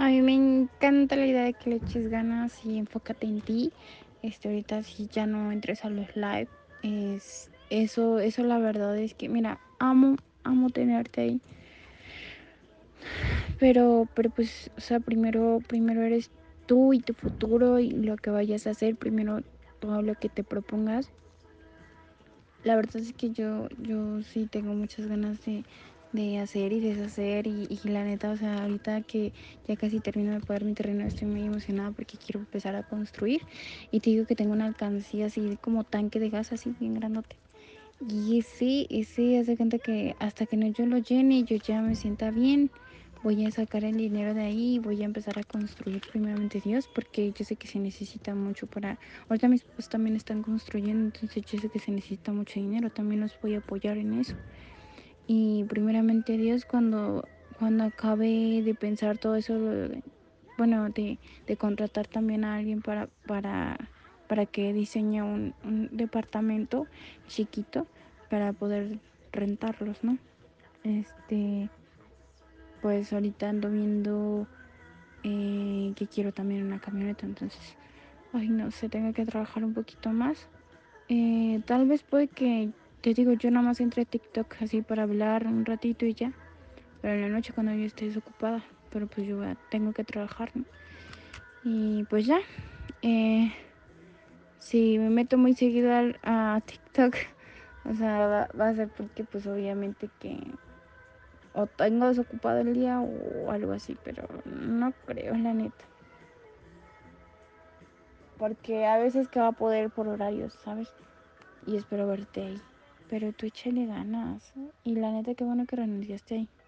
A mí me encanta la idea de que le eches ganas y enfócate en ti. Ahorita si ya no entres a los live, eso la verdad es que, mira, amo tenerte ahí. Pero pues, o sea, primero eres tú y tu futuro y lo que vayas a hacer, primero todo lo que te propongas. La verdad es que yo sí tengo muchas ganas de hacer y deshacer y la neta, o sea, ahorita que ya casi termino de pagar mi terreno, estoy muy emocionada porque quiero empezar a construir y te digo que tengo una alcancía así como tanque de gas así bien grandote. Y sí, hace cuenta que hasta que no yo lo llene y yo ya me sienta bien, voy a sacar el dinero de ahí y voy a empezar a construir primeramente Dios, porque yo sé que se necesita mucho para... Ahorita mis papás también están construyendo, entonces yo sé que se necesita mucho dinero, también los voy a apoyar en eso. Y primeramente Dios, cuando acabe de pensar todo eso, bueno, de contratar también a alguien para que diseñe un departamento chiquito para poder rentarlos, ¿no? Este, pues ahorita ando viendo que quiero también una camioneta, entonces, ay, no sé, tengo que trabajar un poquito más. Tal vez puede que, te digo, yo nada más entre a TikTok así para hablar un ratito y ya, pero en la noche cuando yo esté desocupada, pero pues yo tengo que trabajar, ¿no? Y pues ya, eh, si me meto muy seguido a TikTok, o sea, va a ser porque pues obviamente que o tengo desocupado el día o algo así, pero no creo, la neta. Porque a veces que va a poder por horarios, ¿sabes? Y espero verte ahí. Pero tú échale ganas. Y la neta, qué bueno que renunciaste ahí.